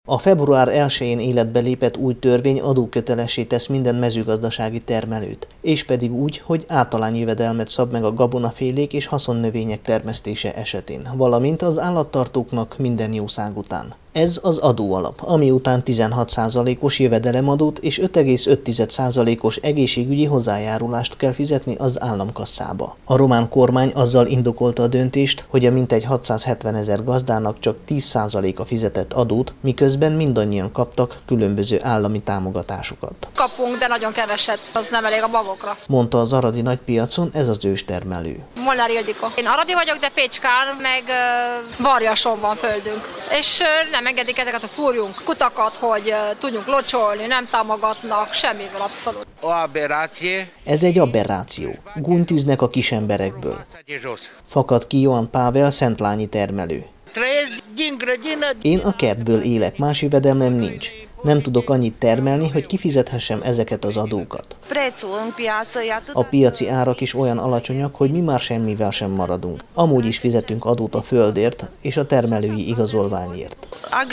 A február 1-én életbe lépett új törvény adókötelessé tesz minden mezőgazdasági termelőt, és pedig úgy, hogy általányjövedelmet szab meg a gabonafélék és haszonnövények termesztése esetén, valamint az állattartóknak minden jószág után. Ez az adóalap, ami után 16%-os jövedelemadót és 5,5%-os egészségügyi hozzájárulást kell fizetni az államkasszába. A román kormány azzal indokolta a döntést, hogy a mintegy 670 000 gazdának csak 10%-a fizetett adót, miközben mindannyian kaptak különböző állami támogatásokat. Kapunk, de nagyon keveset, az nem elég a magokra. Mondta az aradi nagypiacon ez az őstermelő. Molnár Ildikó. Én aradi vagyok, de Pécskán meg Varjason van földünk. És nem engedik ezeket, hogy fúrjunk kutakat, hogy tudjunk locsolni, nem támogatnak, semmivel abszolút. Ez egy aberráció. Gúnyt űznek a kisemberekből. Fakad ki Ioan Pável szentlányi termelő. Én a kertből élek, más jövedelmem nincs. Nem tudok annyit termelni, hogy kifizethessem ezeket az adókat. A piaci árak is olyan alacsonyak, hogy mi már semmivel sem maradunk. Amúgy is fizetünk adót a földért és a termelői igazolványért.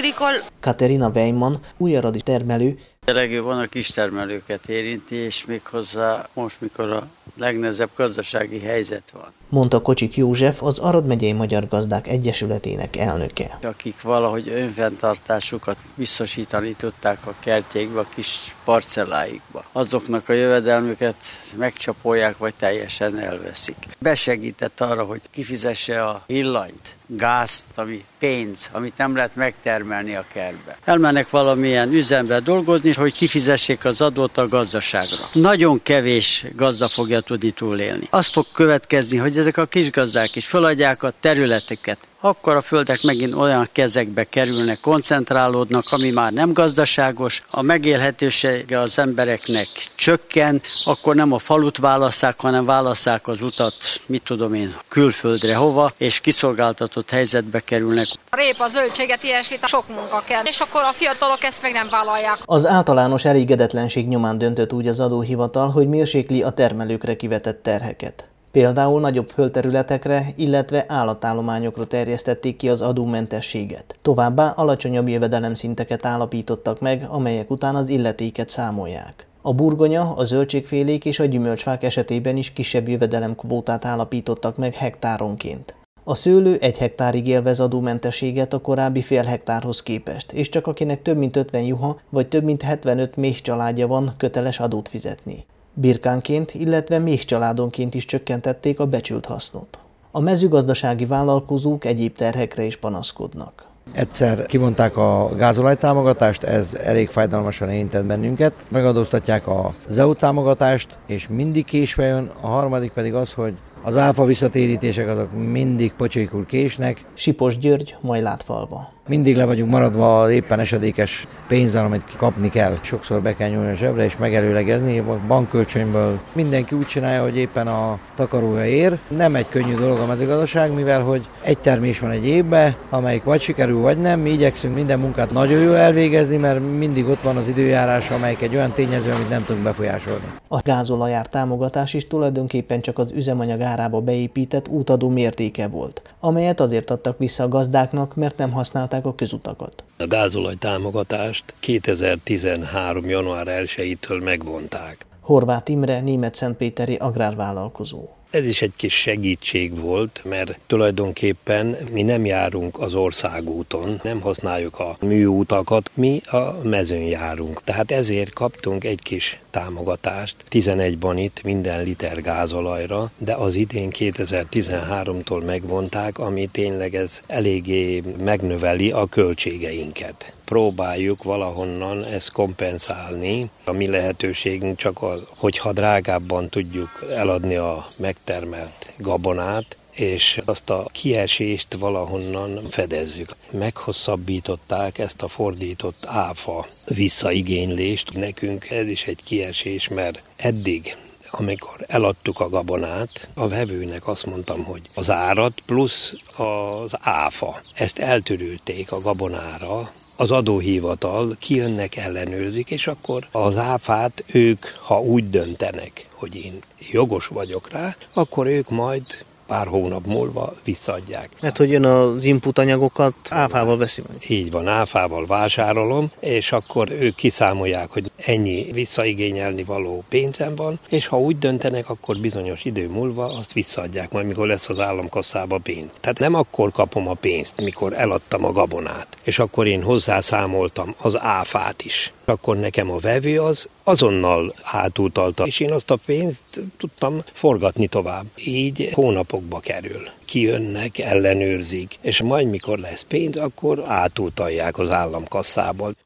Katerina Weimann, újaradi termelő. A legjobban a kistermelőket érinti, és méghozzá most, mikor a legnehezebb gazdasági helyzet van. Mondta Kocsik József, az Arad megyei Magyar Gazdák Egyesületének elnöke. Akik valahogy önfenntartásukat biztosítani tudták a kertjeikbe, a kis parcelláikba. Azoknak a jövedelmüket megcsapolják, vagy teljesen elveszik. Besegített arra, hogy kifizesse a villanyt, gázt, ami pénz, amit nem lehet megtermelni a kertbe. Elmennek valamilyen üzembe dolgozni, hogy kifizessék az adót a gazdaságra. Nagyon kevés gazda fogja tudni túlélni. Az fog következni, hogy ezek a kisgazdák is feladják a területeket. Akkor a földek megint olyan kezekbe kerülnek, koncentrálódnak, ami már nem gazdaságos, a megélhetősége az embereknek csökken, akkor nem a falut válasszák, hanem válasszák az utat, mit tudom én, külföldre hova, és kiszolgáltatott helyzetbe kerülnek. A répa, zöldséget, ilyesmit, sok munka kell, és akkor a fiatalok ezt meg nem vállalják. Az általános elégedetlenség nyomán döntött úgy az adóhivatal, hogy mérsékli a termelőkre kivetett terheket. Például nagyobb földterületekre, illetve állatállományokra terjesztették ki az adómentességet. Továbbá alacsonyabb jövedelemszinteket állapítottak meg, amelyek után az illetéket számolják. A burgonya, a zöldségfélék és a gyümölcsfák esetében is kisebb jövedelemkvótát állapítottak meg hektáronként. A szőlő 1 hektárig élvez adómentességet a korábbi fél hektárhoz képest, és csak akinek több mint 50 juha vagy több mint 75 méhcsaládja van, köteles adót fizetni. Birkánként, illetve méhcsaládonként is csökkentették a becsült hasznot. A mezőgazdasági vállalkozók egyéb terhekre is panaszkodnak. Egyszer kivonták a gázolajtámogatást, ez elég fájdalmasan érintett bennünket. Megadóztatják az EU támogatást, és mindig késve jön. A harmadik pedig az, hogy az áfa visszatérítések azok mindig pocsékul késnek. Sipos György, Majlátfalva. Mindig le vagyunk maradva az éppen esedékes pénzzel, amit kapni kell. Sokszor be kell nyúlni a zsebre és megelőlegezni, a bankkölcsönből. Mindenki úgy csinálja, hogy éppen a takarója ér. Nem egy könnyű dolog a mezőgazdaság, mivel hogy egy termés van egy évben, amelyik vagy sikerül, vagy nem. Mi igyekszünk minden munkát nagyon jól elvégezni, mert mindig ott van az időjárás, amelyik egy olyan tényező, amit nem tudunk befolyásolni. A gázolajár támogatás is tulajdonképpen csak az üzemanyag árába beépített útadó mértéke volt, amelyet azért adtak vissza a gazdáknak, mert nem használták a közutakat. A gázolaj támogatást 2013. január 1-től megvonták. Horváth Imre, német-szentpéteri agrárvállalkozó. Ez is egy kis segítség volt, mert tulajdonképpen mi nem járunk az országúton, nem használjuk a műútakat, mi a mezőn járunk. Tehát ezért kaptunk egy kis támogatást 11-ban itt minden liter gázolajra, de az idén 2013-tól megvonták, ami tényleg ez eléggé megnöveli a költségeinket. Próbáljuk valahonnan ezt kompenzálni. A mi lehetőségünk csak az, hogyha drágábban tudjuk eladni a megtermelt gabonát, és azt a kiesést valahonnan fedezzük. Meghosszabbították ezt a fordított áfa visszaigénylést. Nekünk ez is egy kiesés, mert eddig, amikor eladtuk a gabonát, a vevőnek azt mondtam, hogy az árat plusz az áfa. Ezt eltörülték a gabonára, az adóhivatal, kijönnek, ellenőrzik, és akkor az áfát ők, ha úgy döntenek, hogy én jogos vagyok rá, akkor ők majd pár hónap múlva visszaadják. Mert hogy ön az input anyagokat áfával veszi meg. Így van, áfával vásárolom, és akkor ők kiszámolják, hogy ennyi visszaigényelni való pénzem van, és ha úgy döntenek, akkor bizonyos idő múlva azt visszaadják, majd mikor lesz az államkasszába pénz. Tehát nem akkor kapom a pénzt, mikor eladtam a gabonát, és akkor én hozzászámoltam az áfát is. Akkor nekem a vevő az azonnal átutalta, és én azt a pénzt tudtam forgatni tovább. Így hónapokba kerül. Kijönnek, ellenőrzik, és majd mikor lesz pénz, akkor átutalják az államkasszából.